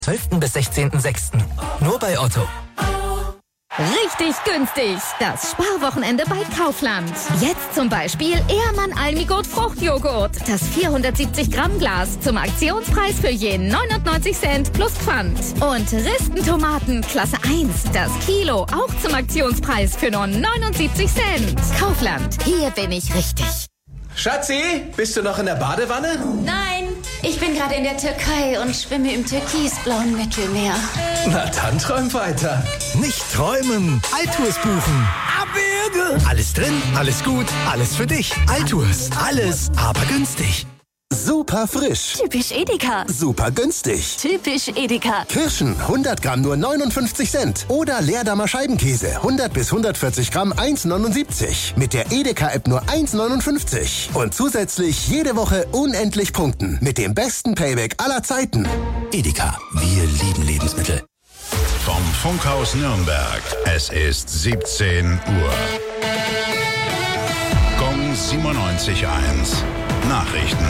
12. bis 16.06. Nur bei Otto. Richtig günstig. Das Sparwochenende bei Kaufland. Jetzt zum Beispiel Ehrmann Almigurt Fruchtjoghurt. Das 470 Gramm Glas zum Aktionspreis für je 99 Cent plus Pfand. Und Ristentomaten Klasse 1. Das Kilo auch zum Aktionspreis für nur 79 Cent. Kaufland. Hier bin ich richtig. Schatzi, bist du noch in der Badewanne? Nein, ich bin gerade in der Türkei und schwimme im türkisblauen Mittelmeer. Na dann träum weiter. Nicht träumen, Altours buchen. Abwürge. Alles drin, alles gut, alles für dich. Altours, alles, aber günstig. Super frisch. Typisch Edeka. Super günstig. Typisch Edeka. Kirschen 100 Gramm nur 59 Cent. Oder Leerdammer Scheibenkäse 100 bis 140 Gramm 1,79. Mit der Edeka-App nur 1,59. Und zusätzlich jede Woche unendlich punkten. Mit dem besten Payback aller Zeiten. Edeka, wir lieben Lebensmittel. Vom Funkhaus Nürnberg. Es ist 17 Uhr. Gong 97.1. Nachrichten.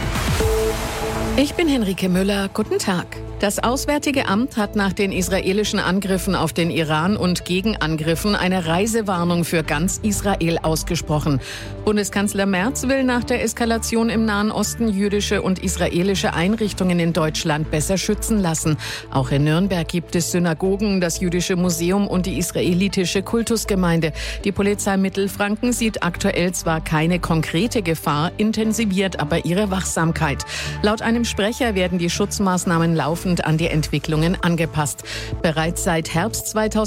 Ich bin Henrike Müller. Guten Tag. Das Auswärtige Amt hat nach den israelischen Angriffen auf den Iran und Gegenangriffen eine Reisewarnung für ganz Israel ausgesprochen. Bundeskanzler Merz will nach der Eskalation im Nahen Osten jüdische und israelische Einrichtungen in Deutschland besser schützen lassen. Auch in Nürnberg gibt es Synagogen, das Jüdische Museum und die israelitische Kultusgemeinde. Die Polizei Mittelfranken sieht aktuell zwar keine konkrete Gefahr, intensiviert aber ihre Wachsamkeit. Laut einem Sprecher werden die Schutzmaßnahmen laufend an die Entwicklungen angepasst. Bereits seit Herbst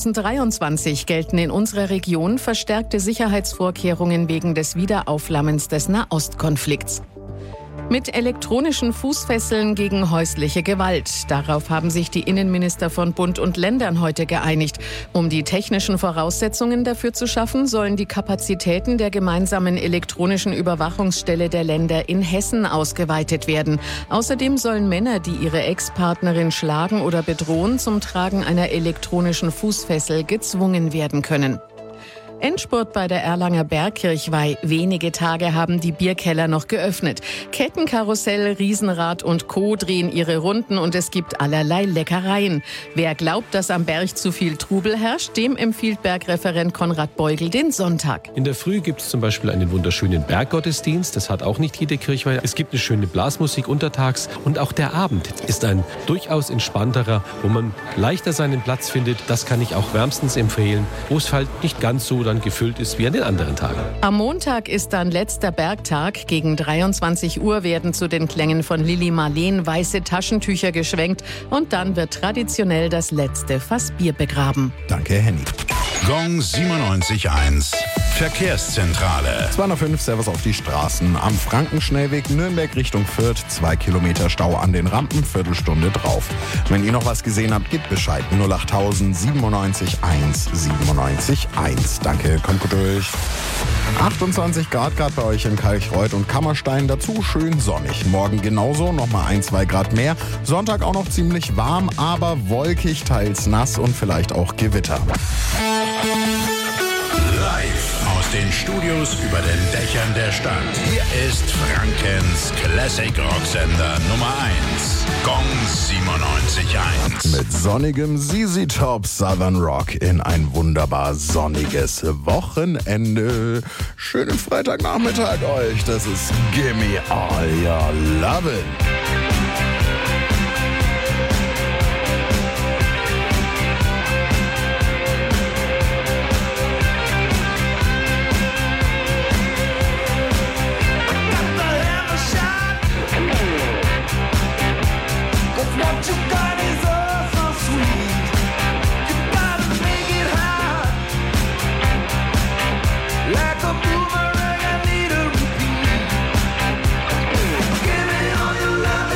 2023 gelten in unserer Region verstärkte Sicherheitsvorkehrungen wegen des Wiederaufflammens des Nahostkonflikts. Mit elektronischen Fußfesseln gegen häusliche Gewalt. Darauf haben sich die Innenminister von Bund und Ländern heute geeinigt. Um die technischen Voraussetzungen dafür zu schaffen, sollen die Kapazitäten der gemeinsamen elektronischen Überwachungsstelle der Länder in Hessen ausgeweitet werden. Außerdem sollen Männer, die ihre Ex-Partnerin schlagen oder bedrohen, zum Tragen einer elektronischen Fußfessel gezwungen werden können. Endspurt bei der Erlanger Bergkirchweih. Wenige Tage haben die Bierkeller noch geöffnet. Kettenkarussell, Riesenrad und Co. drehen ihre Runden und es gibt allerlei Leckereien. Wer glaubt, dass am Berg zu viel Trubel herrscht, dem empfiehlt Bergreferent Konrad Beugel den Sonntag. In der Früh gibt es zum Beispiel einen wunderschönen Berggottesdienst. Das hat auch nicht jede Kirchweih. Es gibt eine schöne Blasmusik untertags. Und auch der Abend ist ein durchaus entspannterer, wo man leichter seinen Platz findet. Das kann ich auch wärmstens empfehlen, wo es halt nicht ganz so dann gefüllt ist wie an den anderen Tagen. Am Montag ist dann letzter Bergtag. Gegen 23 Uhr werden zu den Klängen von Lili Marleen weiße Taschentücher geschwenkt und dann wird traditionell das letzte Fass Bier begraben. Danke, Henny. Gong 97.1. Verkehrszentrale. 205 Servus auf die Straßen. Am Frankenschnellweg Nürnberg Richtung Fürth. 2 Kilometer Stau an den Rampen, Viertelstunde drauf. Wenn ihr noch was gesehen habt, gebt Bescheid. 08000 97 1 97 1. Danke, kommt gut durch. 28 Grad gerade bei euch in Kalchreuth und Kammerstein. Dazu schön sonnig. Morgen genauso, nochmal 1-2 Grad mehr. Sonntag auch noch ziemlich warm, aber wolkig, teils nass und vielleicht auch Gewitter. Live aus den Studios über den Dächern der Stadt. Hier ist Frankens Classic Rocksender Nummer 1. Gong 97.1. Mit sonnigem ZZ Top Southern Rock in ein wunderbar sonniges Wochenende. Schönen Freitagnachmittag euch. Das ist Gimme All Your Lovin'. Like a boomerang, I need a repeat. Give me all your love.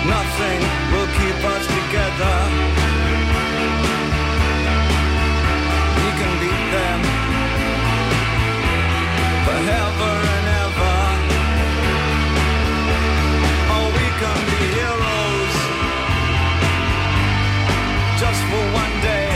Nothing will keep us together. We can beat them forever and ever. Oh, we can be heroes just for one day.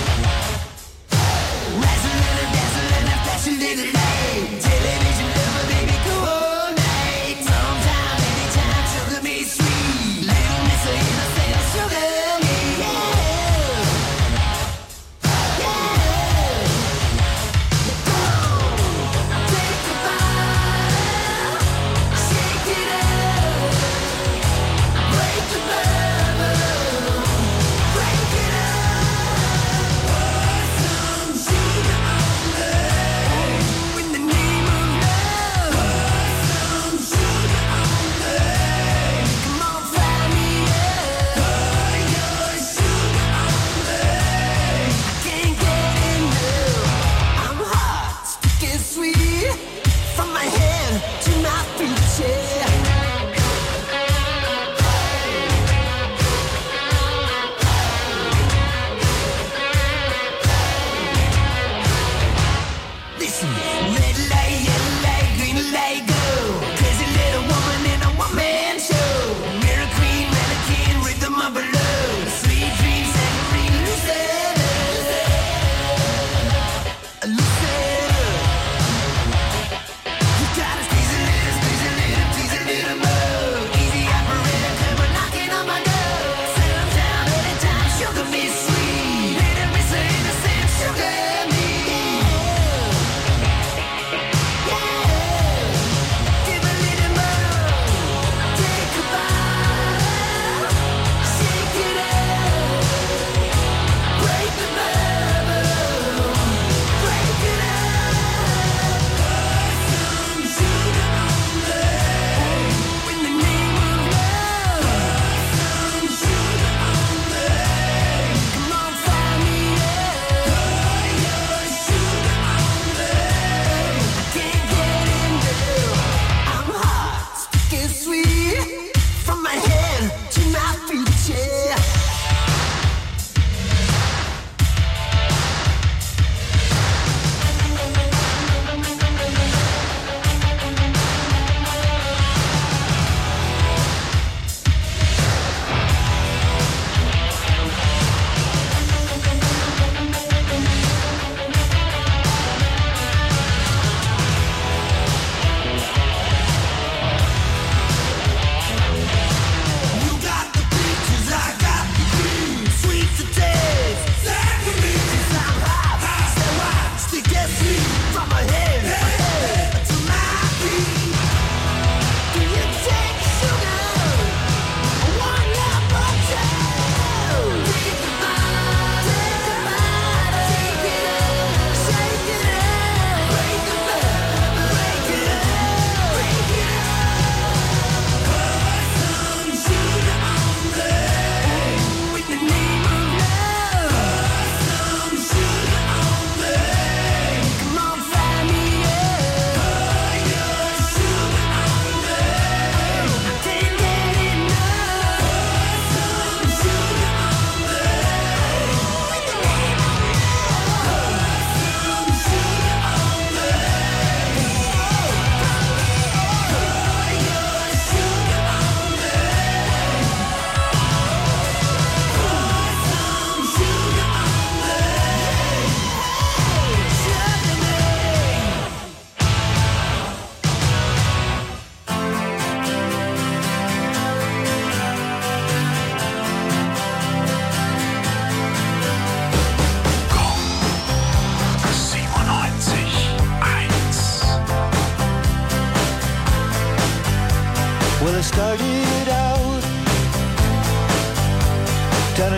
Television never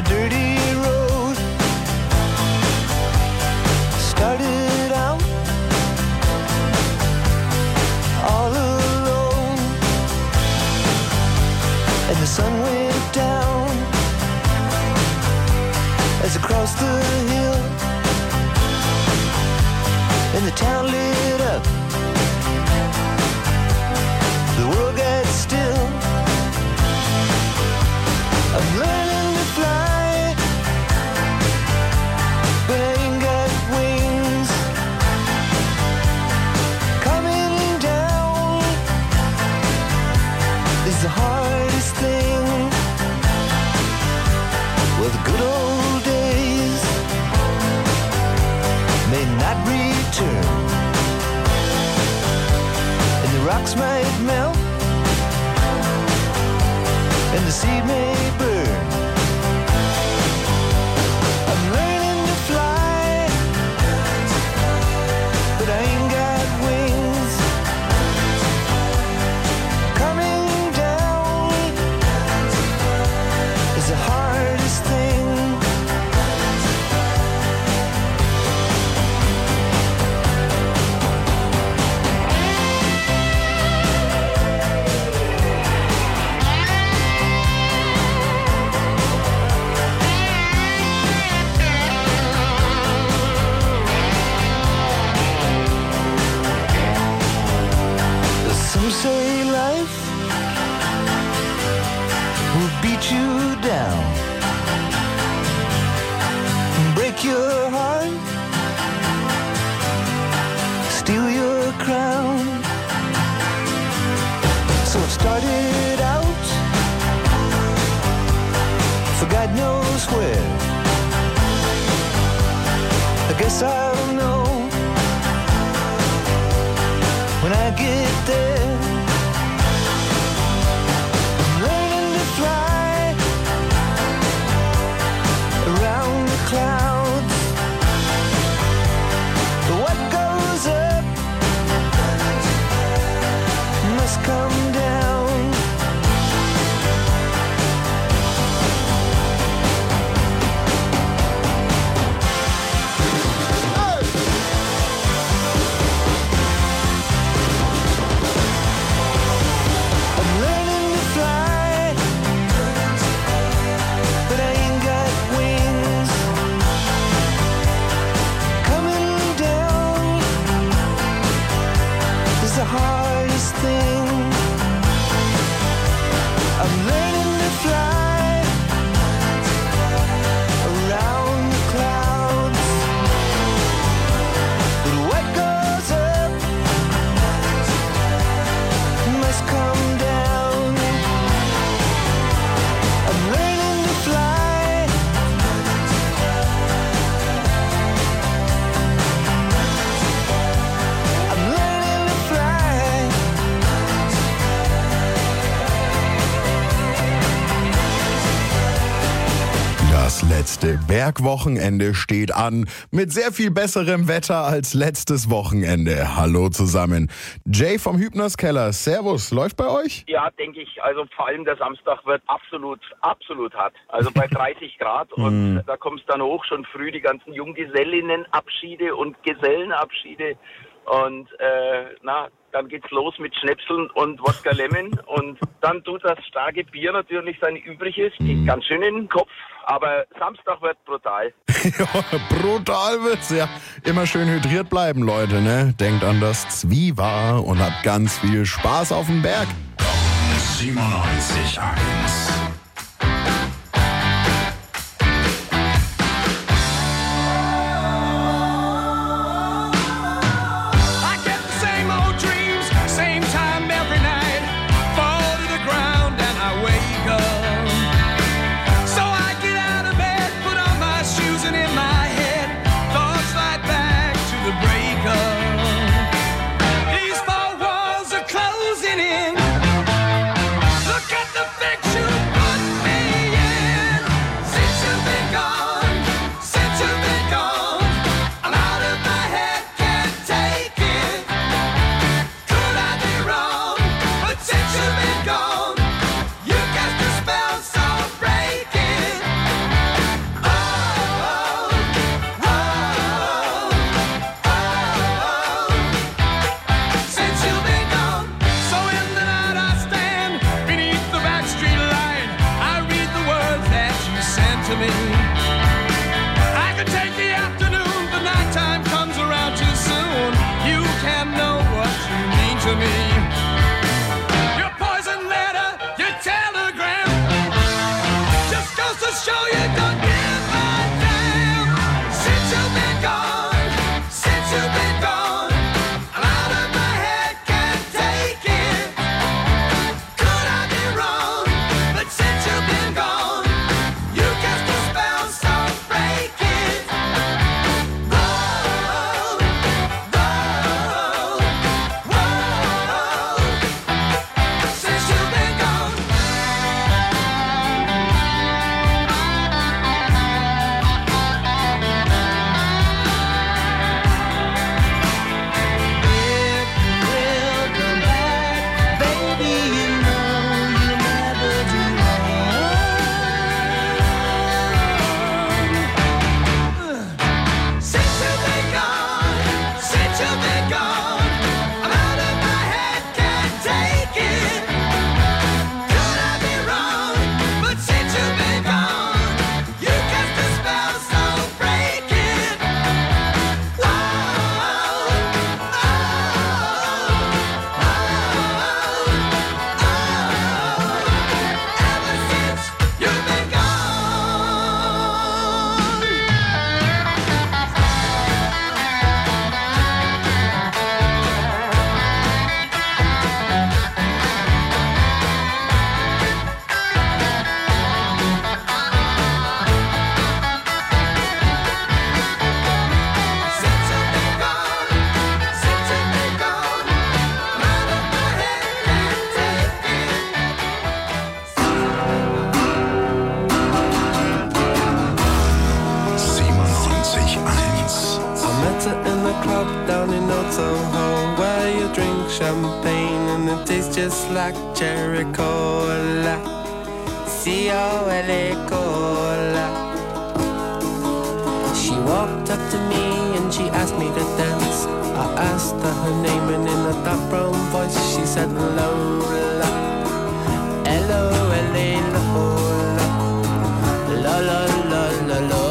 dirty road. Started out all alone, and the sun went down as I crossed the hill, and the town lit up. The world got still. I'm learning to fly, but I ain't got wings. Coming down is the hardest thing. Well, the good old days may not return, and the rocks might melt, and the sea may burn. I'm learning to fly, but I ain't got wings. Coming down is the hardest thing. Some say life will beat you down, break your heart, steal your crown. So it started out for God knows where. I guess I'll know when I get there. I'm learning to fly around the clouds. What goes up must come down. The hardest thing. I'm learning to fly around the clouds, but what goes up must come down. I'm learning to fly. I'm learning to fly. Das letzte Bergwochenende steht an, mit sehr viel besserem Wetter als letztes Wochenende. Hallo zusammen. Jay vom Hübners Keller, Servus, läuft bei euch? Ja, denke ich. Also vor allem der Samstag wird absolut hart. Also bei 30 Grad und da kommst dann hoch, schon früh die ganzen Junggesellinnenabschiede und Gesellenabschiede und dann geht's los mit Schnäpseln und Wodka Lemon und dann tut das starke Bier natürlich sein Übriges, geht ganz schön in den Kopf, aber Samstag wird brutal. Ja, brutal wird's, ja. Immer schön hydriert bleiben, Leute, ne? Denkt an das Zwiewa und habt ganz viel Spaß auf dem Berg. 97.1 These four walls are closing in. Look at the picture. can take the afternoon, the nighttime comes around too soon. You can't know what you mean to me. Your poison letter, your telegram, just goes to show you don't give a damn. Since you've been gone, since you've been gone, I'm out of my head, can't take it. Could I be wrong? But since you've been gone, you cast a spell, so break it. Whoa, whoa, whoa. Since you've been gone. If you will come back, baby, you know you'll never do wrong. Since you've been gone, since you've been gone, I'm out of my head, can't take it. Could I be wrong? But since you've been gone, you cast a spell, so break it. Whoa, ever since you've been gone. Since you've been gone, since you've been gone, I'm out of my head, can't take it. 97.1. I met her in the club down in Old Soho, where you drink champagne and it tastes just like cherry cola. C-O-L-A cola. She walked up to me and she asked me to dance. I asked her her name and in a dark brown voice she said Lola. L-O-L-A Lola. La-la-la-la-Lola.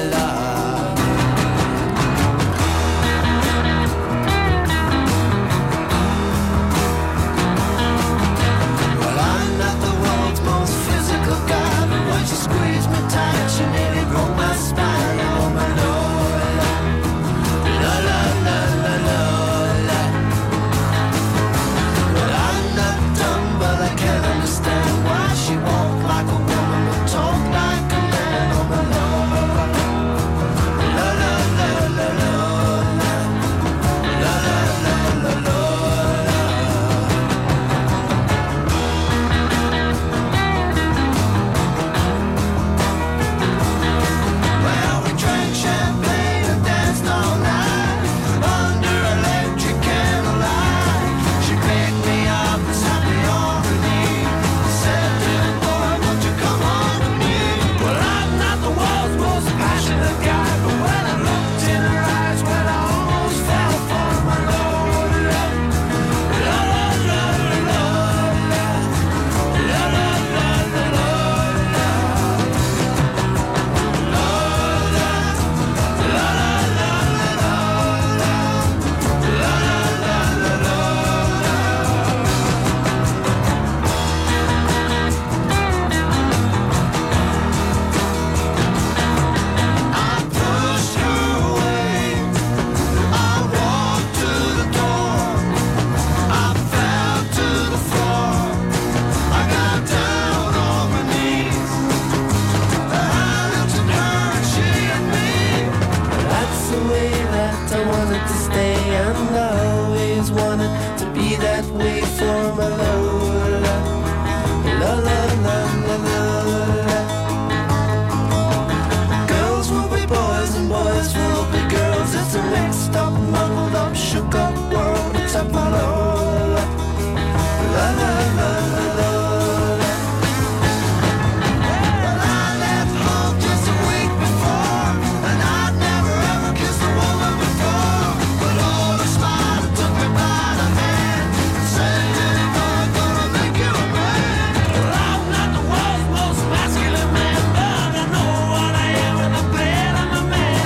Well, I'm not the world's most physical guy, but when she squeezed me tight, she nearly broke my spine. Oh, my Lola. La-la-la-la-Lola. Well, I'm not dumb, but I can't understand why she walked like a woman but talk like a man. Oh, my Lola. La-la-la-la-Lola. La-la-la-la-Lola. Well, we drank champagne and danced all night under electric candlelight. She picked me up and sat me on her knee. Said, "Little boy, won't you come home to me?" Well, I'm not the world's most passionate guy, but when I looked in her eyes, well, I almost fell for my Lola. La la la la la la la la la la I pushed her away. I walked to the door. I fell to the floor. I got down on my knees. I looked at her and she at me. That's the way that I wanted to stay, and I always wanted to be that way for my Lola. La la la la la la. Girls will be boys and boys will be girls. It's a mixed up, muddled up, shook up world. It's up my Lola. La la la la la la. Well, I left home just a week before, and I'd never ever kissed a woman before. But all the smile took me by the hand and said, "Little boy, I'm gonna make you a man." Well, I'm not the world's most masculine man, but I know what I am, and I'm glad I'm a man.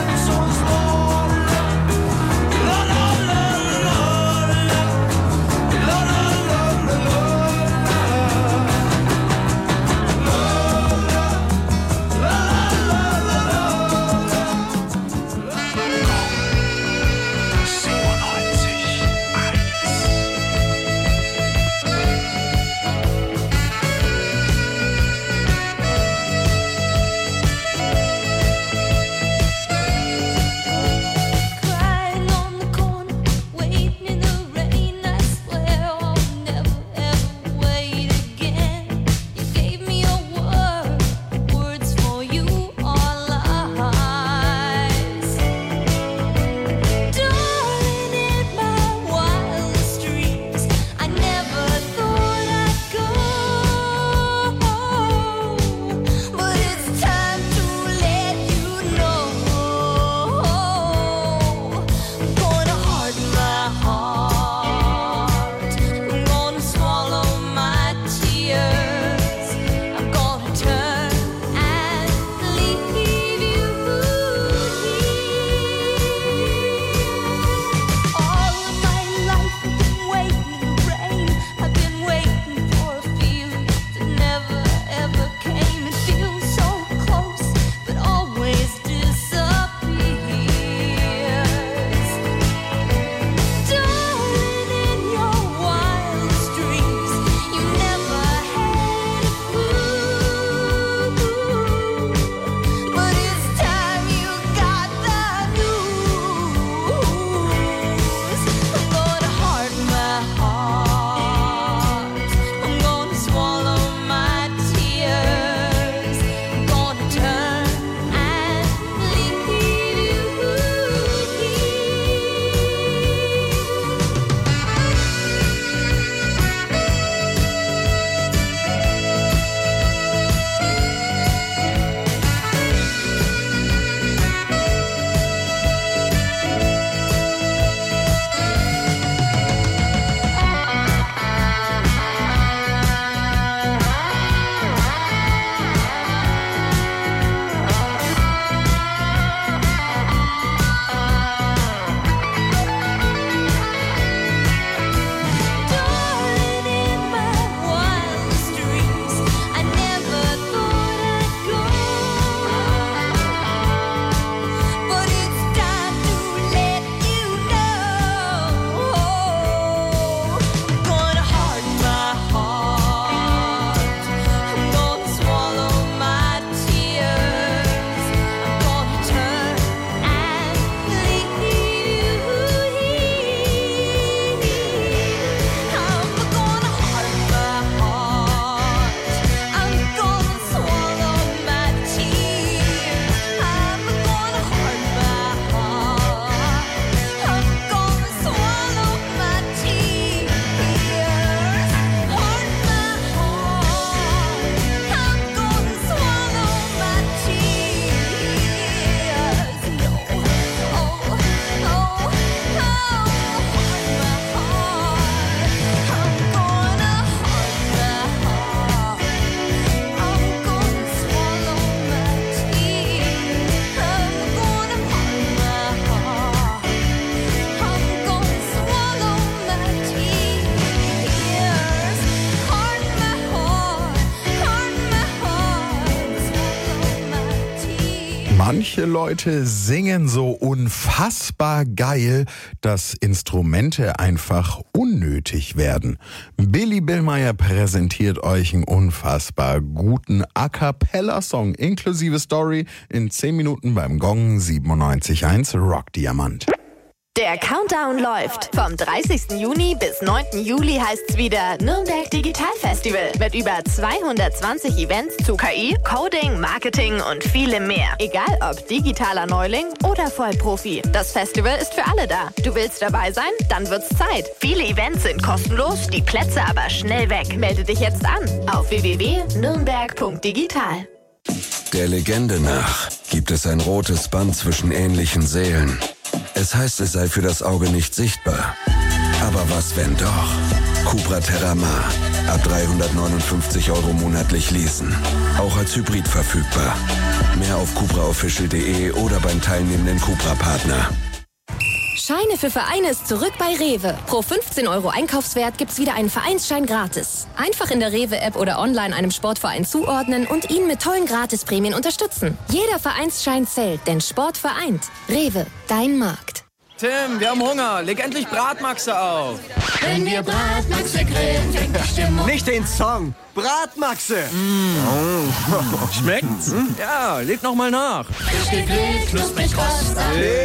Manche Leute singen so unfassbar geil, dass Instrumente einfach unnötig werden. Billy Billmeyer präsentiert euch einen unfassbar guten A-Cappella-Song inklusive Story in 10 Minuten beim Gong 97.1 Rockdiamant. Der Countdown läuft. Vom 30. Juni bis 9. Juli heißt's wieder Nürnberg Digital Festival. Mit über 220 Events zu KI, Coding, Marketing und vielem mehr. Egal ob digitaler Neuling oder Vollprofi. Das Festival ist für alle da. Du willst dabei sein? Dann wird's Zeit. Viele Events sind kostenlos, die Plätze aber schnell weg. Melde dich jetzt an auf www.nürnberg.digital. Der Legende nach gibt es ein rotes Band zwischen ähnlichen Seelen. Es heißt, es sei für das Auge nicht sichtbar. Aber was, wenn doch? Cupra Terramar. Ab 359 € monatlich leasen. Auch als Hybrid verfügbar. Mehr auf cupraofficial.de oder beim teilnehmenden Cupra-Partner. Scheine für Vereine ist zurück bei Rewe. Pro 15 € Einkaufswert gibt's wieder einen Vereinsschein gratis. Einfach in der Rewe-App oder online einem Sportverein zuordnen und ihn mit tollen Gratisprämien unterstützen. Jeder Vereinsschein zählt, denn Sport vereint. Rewe, dein Markt. Tim, wir haben Hunger. Leg endlich Bratmaxe auf. Wenn wir Bratmaxe grillen, fängt die Stimmung. Nicht den Song, Bratmaxe. Schmeckt's? Ja, leg noch mal nach. Frisch gegrillt, knusprig rostig.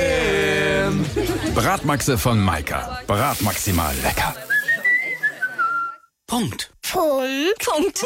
Bratmaxe von Maika. Bratmaximal lecker. Punkt. Punkt.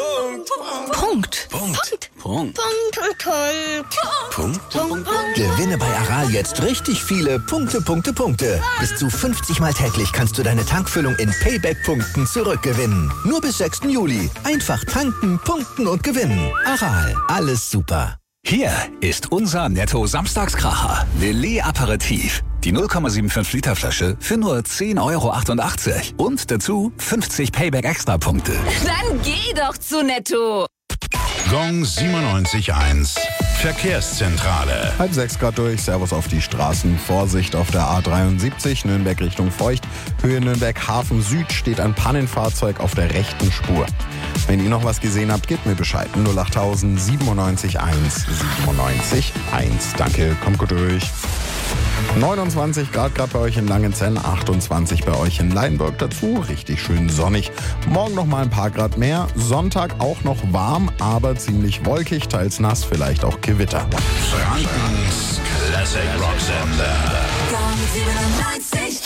Gewinne bei Aral jetzt richtig viele Punkte. Bis zu 50 Mal täglich kannst du deine Tankfüllung in Payback-Punkten zurückgewinnen. Nur bis 6. Juli. Einfach tanken, punkten und gewinnen. Aral, alles super. Hier ist unser Netto-Samstagskracher. Lillet Aperitif. Die 0,75 Liter Flasche für nur 10,88 € und dazu 50 Payback-Extra-Punkte. Dann geh doch zu Netto. Gong 97.1 Verkehrszentrale. 5:30 Grad durch, Servus auf die Straßen. Vorsicht auf der A73, Nürnberg Richtung Feucht. Höhe Nürnberg Hafen Süd steht ein Pannenfahrzeug auf der rechten Spur. Wenn ihr noch was gesehen habt, gebt mir Bescheid. 08000 97 1 97 1. Danke, kommt gut durch. 29 Grad gerade bei euch in Langenzenn, 28 bei euch in Leinburg dazu. Richtig schön sonnig. Morgen noch mal ein paar Grad mehr. Sonntag auch noch warm, aber ziemlich wolkig, teils nass, vielleicht auch Gewitter. Frankens Classic Rocksender. Gong 97.1.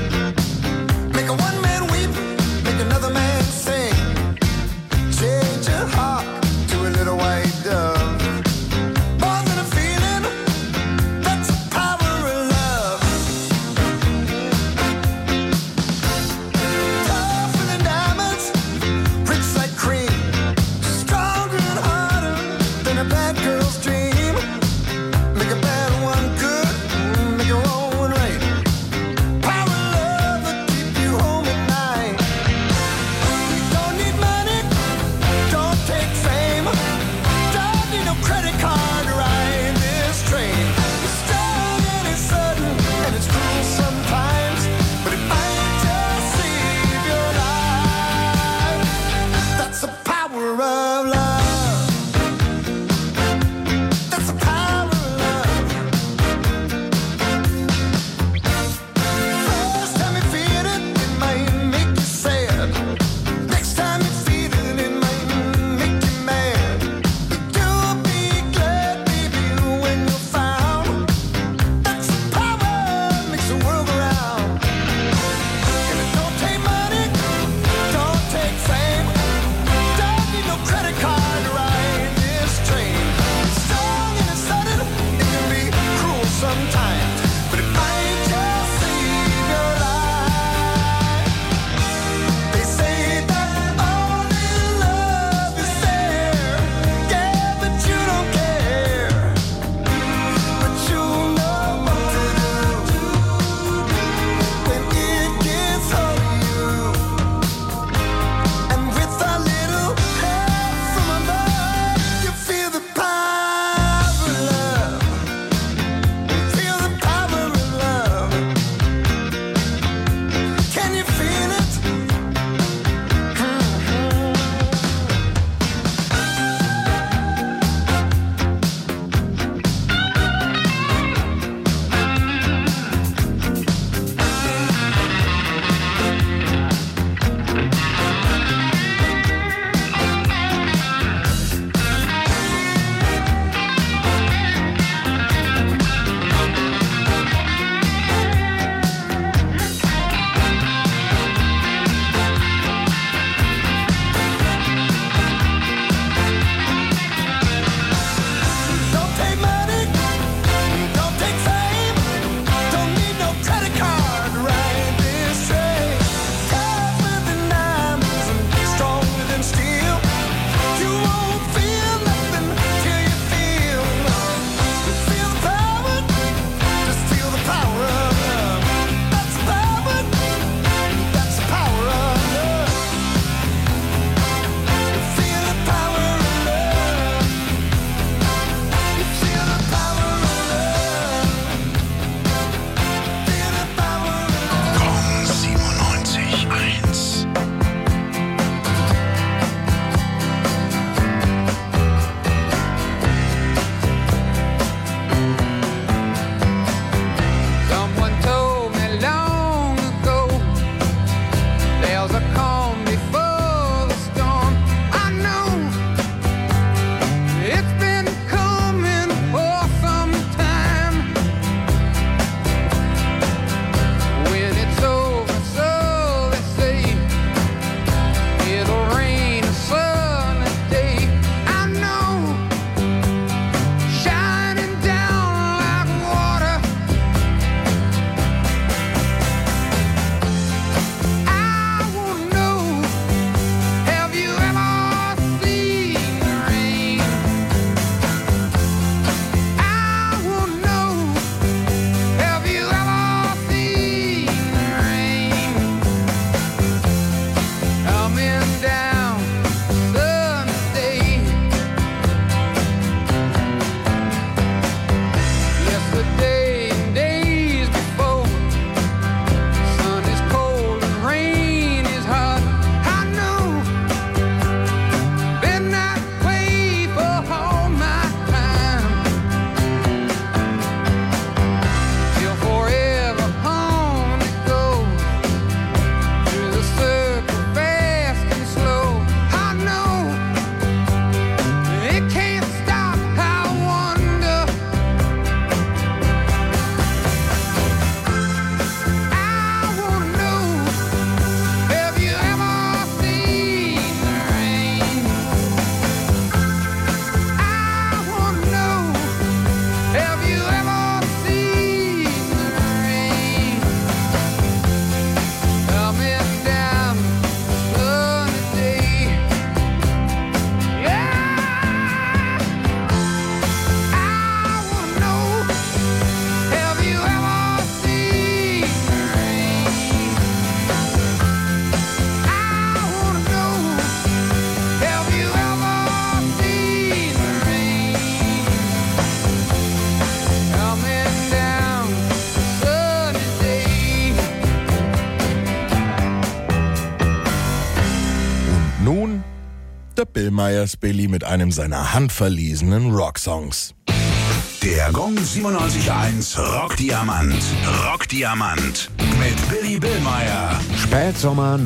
Change der Billmeyers Billy mit einem seiner handverlesenen Rocksongs. Der Gong 97.1 Rockdiamant. Rockdiamant. Mit Billy Billmeyer. Spätsommer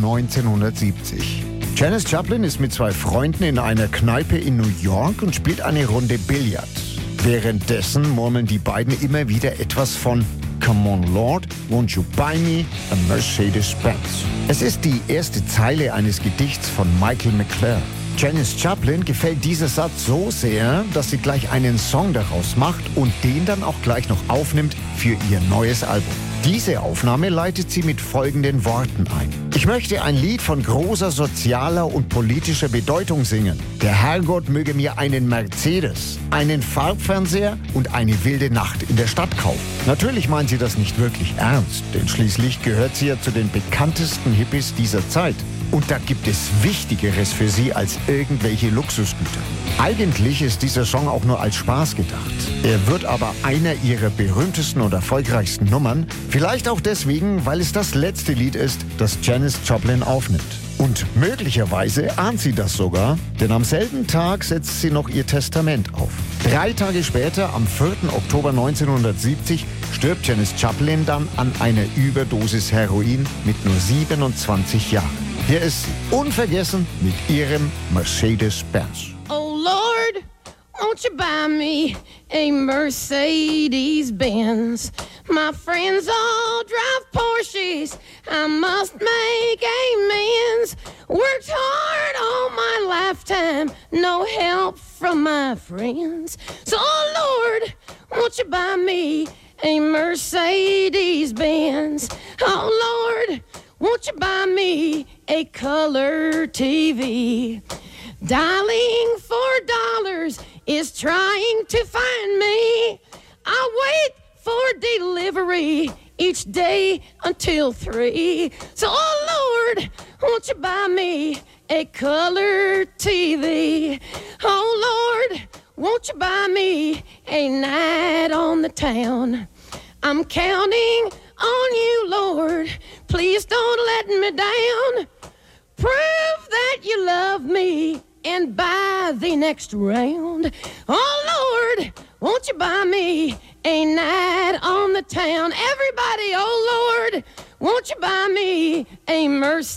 1970. Janis Joplin ist mit 2 Freunden in einer Kneipe in New York und spielt eine Runde Billard. Währenddessen murmeln die beiden immer wieder etwas von Come on Lord, won't you buy me a Mercedes-Benz? Es ist die erste Zeile eines Gedichts von Michael McClure. Janis Joplin gefällt dieser Satz so sehr, dass sie gleich einen Song daraus macht und den dann auch gleich noch aufnimmt für ihr neues Album. Diese Aufnahme leitet sie mit folgenden Worten ein. Ich möchte ein Lied von großer sozialer und politischer Bedeutung singen. Der Herrgott möge mir einen Mercedes, einen Farbfernseher und eine wilde Nacht in der Stadt kaufen. Natürlich meint sie das nicht wirklich ernst, denn schließlich gehört sie ja zu den bekanntesten Hippies dieser Zeit. Und da gibt es Wichtigeres für sie als irgendwelche Luxusgüter. Eigentlich ist dieser Song auch nur als Spaß gedacht. Er wird aber einer ihrer berühmtesten und erfolgreichsten Nummern. Vielleicht auch deswegen, weil es das letzte Lied ist, das Janis Joplin aufnimmt. Und möglicherweise ahnt sie das sogar, denn am selben Tag setzt sie noch ihr Testament auf. 3 Tage später, am 4. Oktober 1970, stirbt Janis Joplin dann an einer Überdosis Heroin mit nur 27 Jahren. Hier ist sie, unvergessen mit ihrem Mercedes-Benz. Oh Lord, won't you buy me a Mercedes-Benz? My friends all drive Porsches, I must make amends. Worked hard all my lifetime, no help from my friends. So oh Lord, won't you buy me a Mercedes-Benz? Oh Lord, won't you buy me a color TV? Dialing $4 is trying to find me. I wait for delivery each day until 3. So, oh Lord, won't you buy me a color TV? Oh Lord, won't you buy me a night on the town? I'm counting on you, Lord. Please don't let me down. Prove that you love me and buy the next round. Oh, Lord, won't you buy me a night on the town? Everybody, oh, Lord, won't you buy me a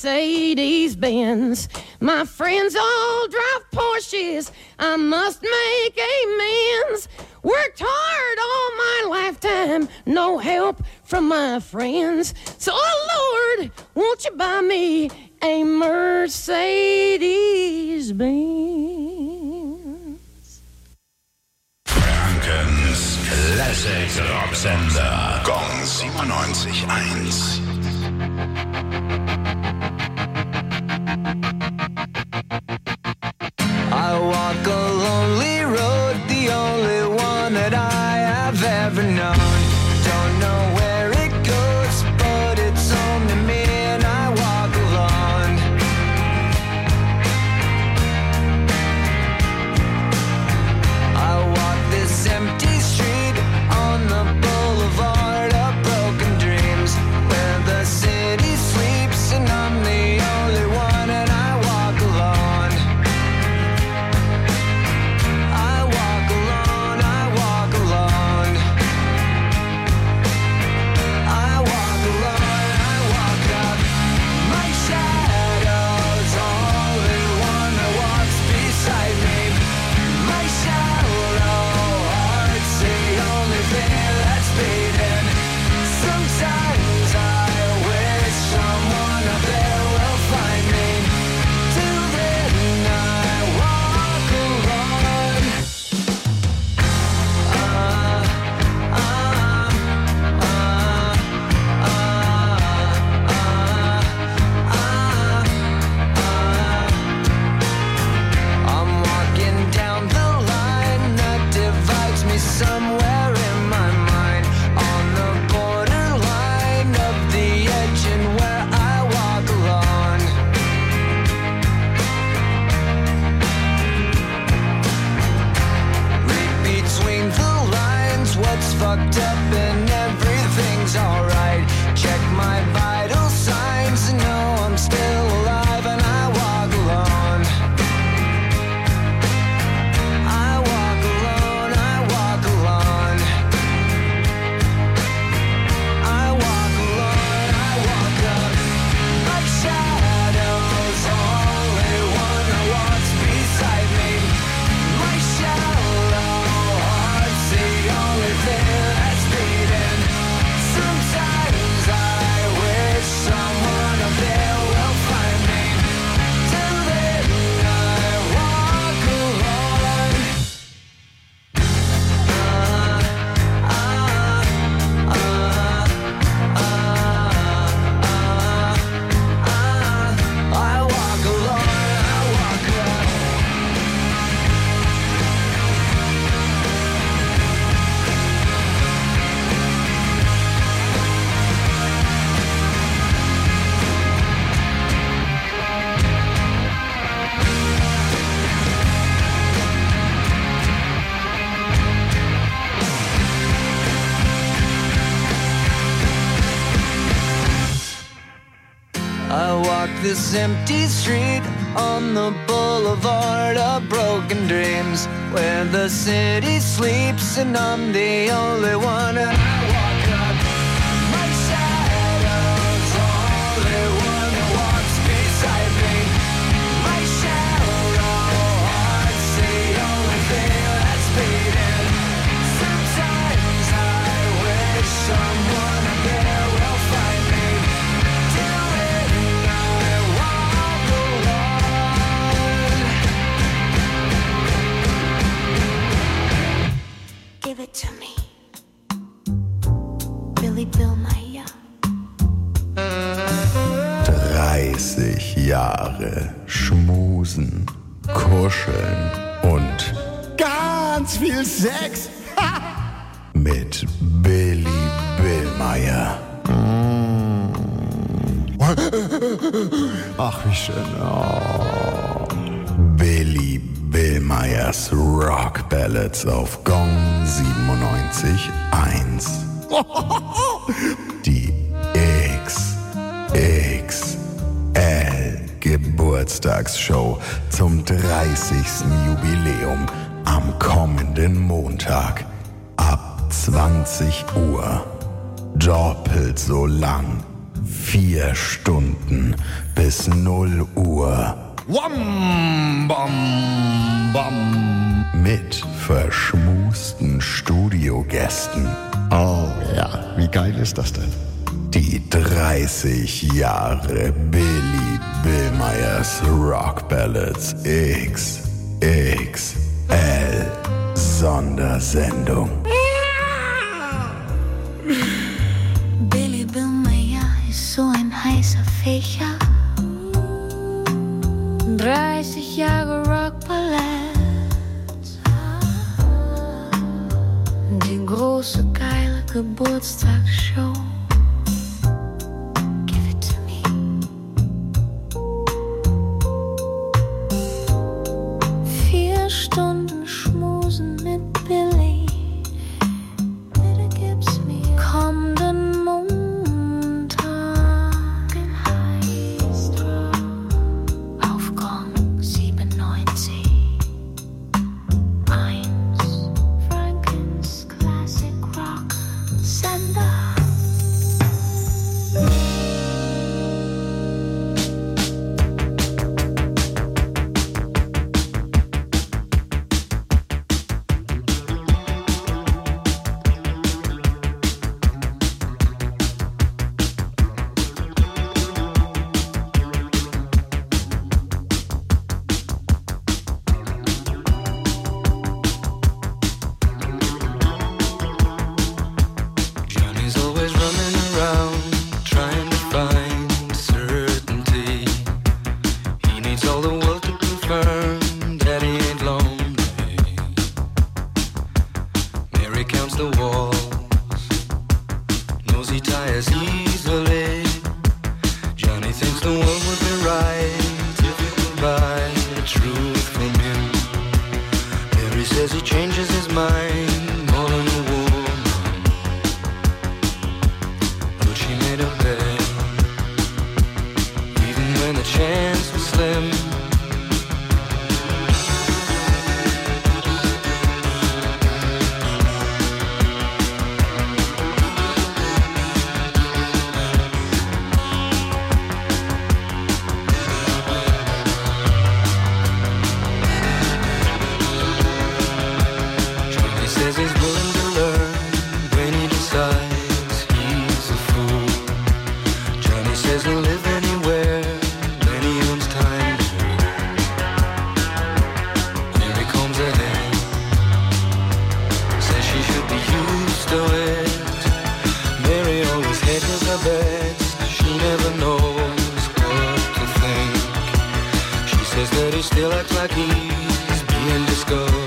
Mercedes-Benz? My friends all drive Porsches. I must make amends. Worked hard all my lifetime, no help from my friends. So, oh Lord, won't you buy me a Mercedes-Benz? Frankens Classic Rocksender. Gong 97.1. I walk a lonely road, the only one that I have ever known. Don't know where it goes, but it's home to me and I walk alone. I walk this empty street on the boulevard of broken dreams, where I walk this empty street on the boulevard of broken dreams, where the city sleeps and I'm the only one. And I walk up, my shadow's only one that walks beside me. My shallow heart's the only thing that's beating. Sometimes I wish someone up there will find me. Till then I walk alone. Give it to me, Billy Bill Meyer. 30 Jahre schmusen, kuscheln und Ganz viel Sex. mit Billy Billmeyer. Ach, wie schön. Oh. Billy Billmeyers Rock Ballads auf Gong 97.1. Die XXL Geburtstagsshow zum 30. Jubiläum am kommenden Montag ab 20 Uhr. Doppelt so lang. 4 Stunden bis 0 Uhr. Wam, bam, bam. Mit verschmusten Studiogästen. Oh ja, wie geil ist das denn? Die 30 Jahre Billy Billmeyers Rock Ballads XXL Sondersendung. Billy Bill Meyer ist so ein heißer Fächer. 30 Jahre Rockballett. Die große geile Geburtstagsshow. Give it to me. 4 Stunden schmusen mit Billy. Bitte gib's mir. Kommenden Montag. Auf Gong 97. 1. Frankens Classic Rock Sender. Johnny's always running around trying to find certainty. He needs all the world to confirm that he ain't lonely. Mary counts the walls, knows he tires easily. Johnny thinks the world would be right if he could buy the truth from him. Mary says he changes his mind more than a woman. But she made a bet, even when the chance was slim. Johnny says he's willing to learn when he decides he's a fool. Johnny says he'll live anywhere when he owns time to. Mary combs ahead, says she should be used to it. Mary always hedges her bets, she never knows what to think. She says that he still acts like he's being discovered.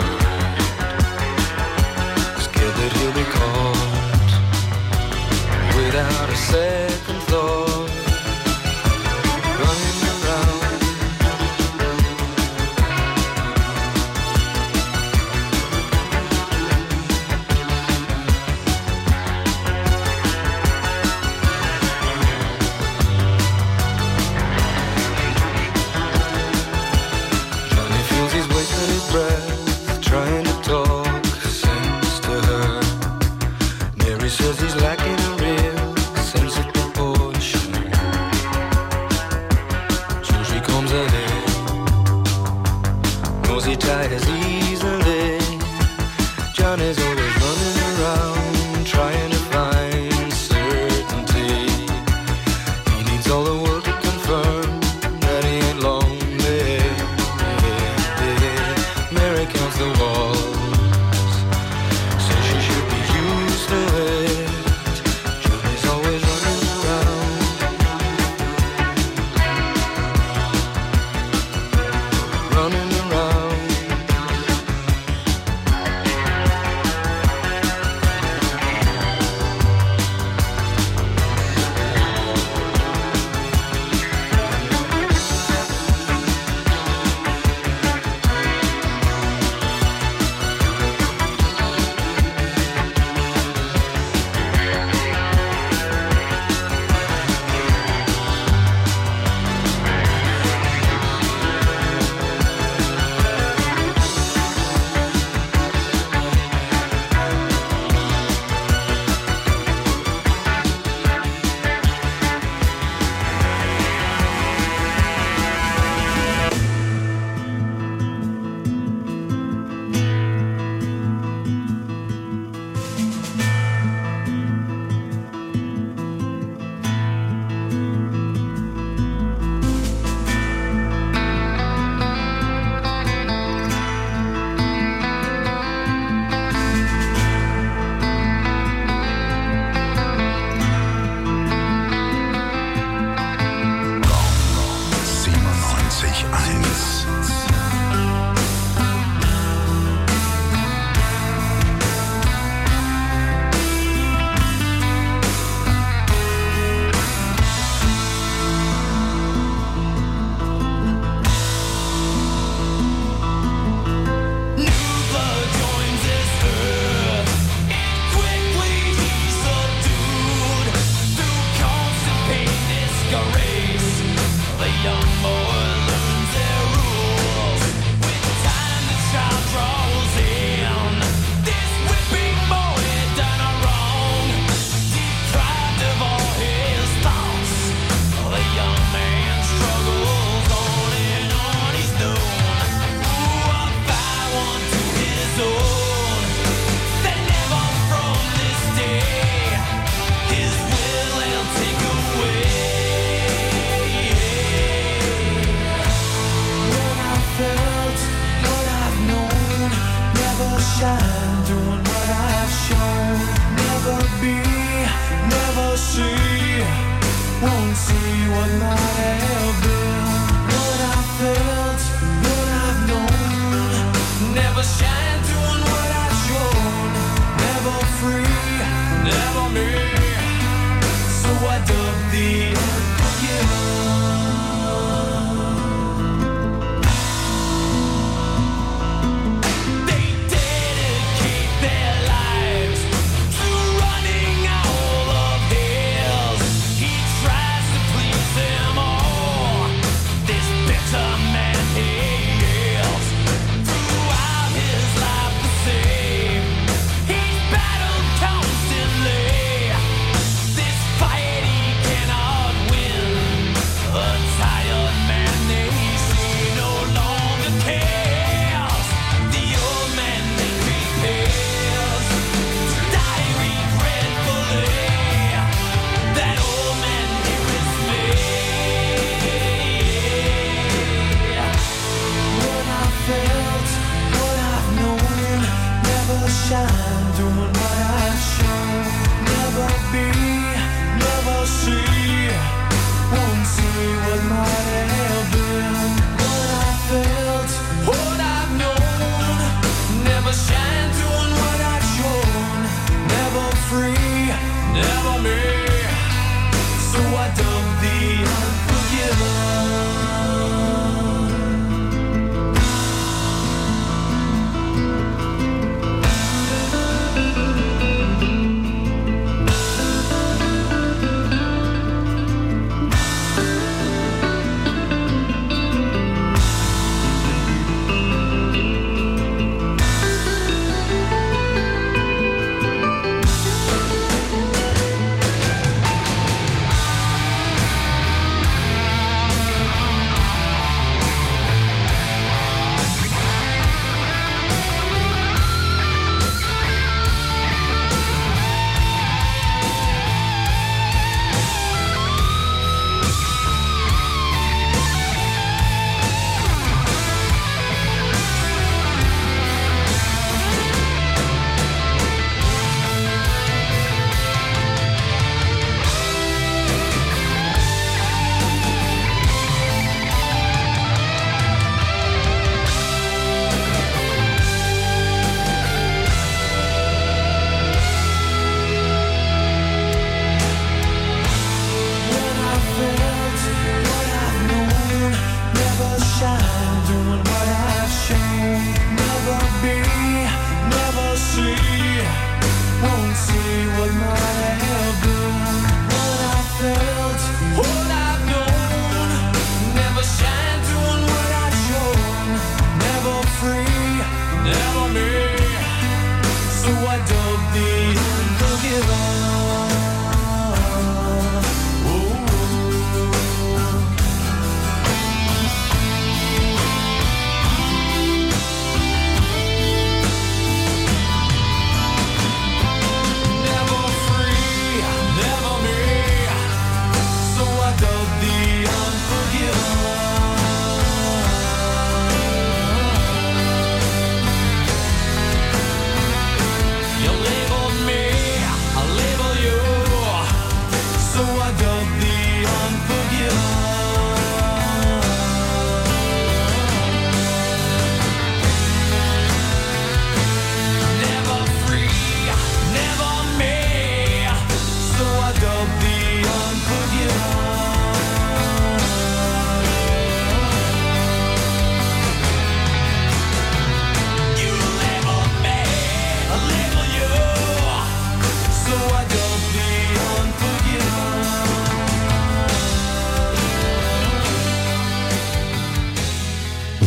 Scared that he'll be caught without a second thought. Running around. tie as easily. Johnny's always running around, trying to find certainty. He needs all the world to confirm that he ain't lonely. Mary counts the walls, says she should be used to it. Johnny's always running around. Running around.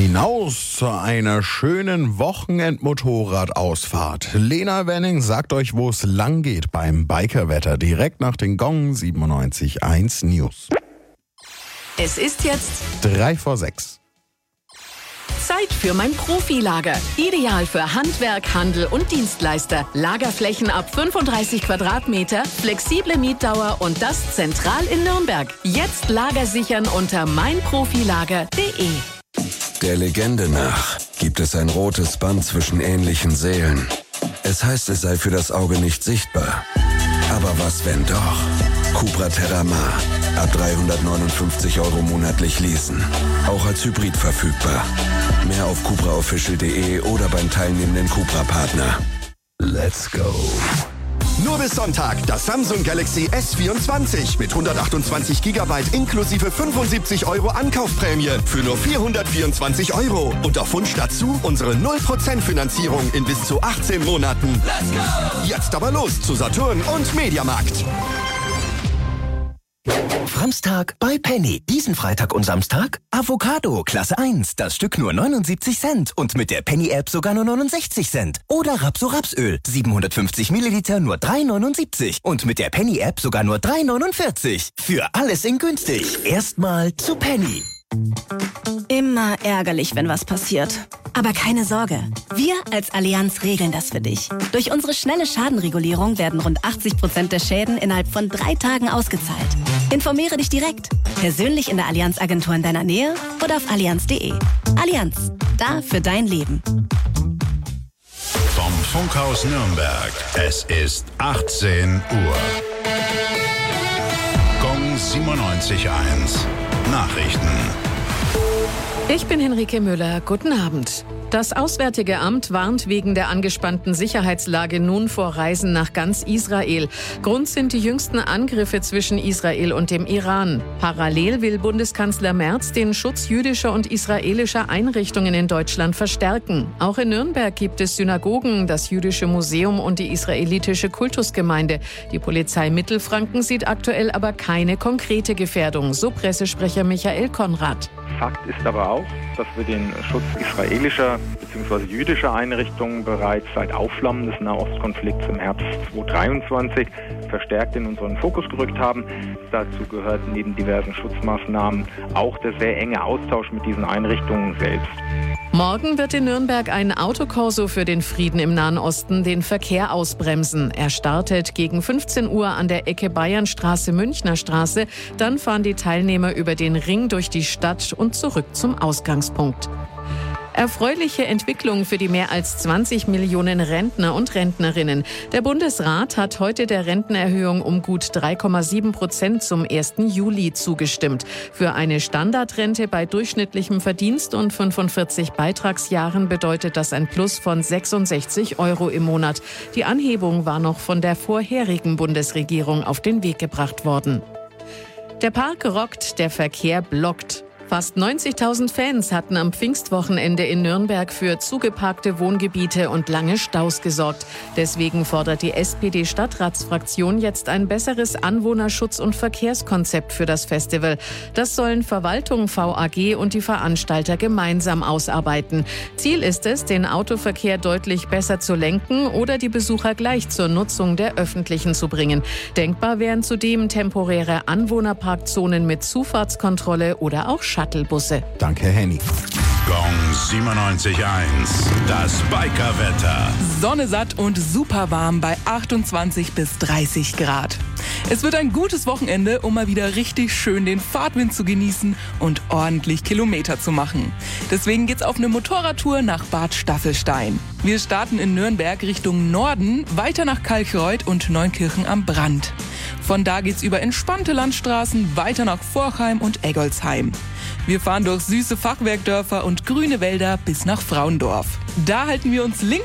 hinaus zu einer schönen Wochenend-Motorradausfahrt. Lena Wenning sagt euch, wo es lang geht beim Bikerwetter, direkt nach den Gong 97.1 News. Es ist jetzt 5:03. Zeit für mein Profilager. Ideal für Handwerk, Handel und Dienstleister. Lagerflächen ab 35 Quadratmeter, flexible Mietdauer und das zentral in Nürnberg. Jetzt Lager sichern unter meinprofilager.de. Der Legende nach gibt es ein rotes Band zwischen ähnlichen Seelen. Es heißt, es sei für das Auge nicht sichtbar. Aber was, wenn doch? Cupra Terramar. Ab 359 € monatlich leasen. Auch als Hybrid verfügbar. Mehr auf cupraofficial.de oder beim teilnehmenden Cupra-Partner. Let's go. Nur bis Sonntag das Samsung Galaxy S24 mit 128 GB inklusive 75 € Ankaufprämie für nur 424 €. Und auf Wunsch dazu unsere 0% Finanzierung in bis zu 18 Monaten. Let's go! Jetzt aber los zu Saturn und Mediamarkt. Samstag bei Penny. Diesen Freitag und Samstag Avocado, Klasse 1. Das Stück nur 79 Cent und mit der Penny-App sogar nur 69 Cent. Oder Rapso-Rapsöl, 750 Milliliter nur 3,79 und mit der Penny-App sogar nur 3,49. Für alles in günstig. Erstmal zu Penny. Immer ärgerlich, wenn was passiert. Aber keine Sorge, wir als Allianz regeln das für dich. Durch unsere schnelle Schadenregulierung werden rund 80% der Schäden innerhalb von 3 Tagen ausgezahlt. Informiere dich direkt, persönlich in der Allianz-Agentur in deiner Nähe oder auf allianz.de. Allianz, da für dein Leben. Vom Funkhaus Nürnberg, es ist 18 Uhr. Gong 97.1 Nachrichten. Ich bin Henrike Müller. Guten Abend. Das Auswärtige Amt warnt wegen der angespannten Sicherheitslage nun vor Reisen nach ganz Israel. Grund sind die jüngsten Angriffe zwischen Israel und dem Iran. Parallel will Bundeskanzler Merz den Schutz jüdischer und israelischer Einrichtungen in Deutschland verstärken. Auch in Nürnberg gibt es Synagogen, das Jüdische Museum und die israelitische Kultusgemeinde. Die Polizei Mittelfranken sieht aktuell aber keine konkrete Gefährdung, so Pressesprecher Michael Konrad. Fakt ist aber auch, dass wir den Schutz israelischer bzw. jüdischer Einrichtungen bereits seit Aufflammen des Nahostkonflikts im Herbst 2023 verstärkt in unseren Fokus gerückt haben. Dazu gehört neben diversen Schutzmaßnahmen auch der sehr enge Austausch mit diesen Einrichtungen selbst. Morgen wird in Nürnberg ein Autokorso für den Frieden im Nahen Osten den Verkehr ausbremsen. Er startet gegen 15 Uhr an der Ecke Bayernstraße-Münchner Straße. Dann fahren die Teilnehmer über den Ring durch die Stadt und zurück zum Ausgangspunkt. Erfreuliche Entwicklung für die mehr als 20 Millionen Rentner und Rentnerinnen. Der Bundesrat hat heute der Rentenerhöhung um gut 3,7% zum 1. Juli zugestimmt. Für eine Standardrente bei durchschnittlichem Verdienst und 45 Beitragsjahren bedeutet das ein Plus von 66 € im Monat. Die Anhebung war noch von der vorherigen Bundesregierung auf den Weg gebracht worden. Der Park rockt, der Verkehr blockt. Fast 90.000 Fans hatten am Pfingstwochenende in Nürnberg für zugeparkte Wohngebiete und lange Staus gesorgt. Deswegen fordert die SPD-Stadtratsfraktion jetzt ein besseres Anwohnerschutz- und Verkehrskonzept für das Festival. Das sollen Verwaltung, VAG und die Veranstalter gemeinsam ausarbeiten. Ziel ist es, den Autoverkehr deutlich besser zu lenken oder die Besucher gleich zur Nutzung der öffentlichen zu bringen. Denkbar wären zudem temporäre Anwohnerparkzonen mit Zufahrtskontrolle oder auch Shuttlebusse. Danke, Henny. Gong 97.1, das Bikerwetter. Sonne satt und super warm bei 28 bis 30 Grad. Es wird ein gutes Wochenende, um mal wieder richtig schön den Fahrtwind zu genießen und ordentlich Kilometer zu machen. Deswegen geht's auf eine Motorradtour nach Bad Staffelstein. Wir starten in Nürnberg Richtung Norden, weiter nach Kalchreuth und Neunkirchen am Brand. Von da geht's über entspannte Landstraßen weiter nach Forchheim und Eggolsheim. Wir fahren durch süße Fachwerkdörfer und grüne Wälder bis nach Frauendorf. Da halten wir uns links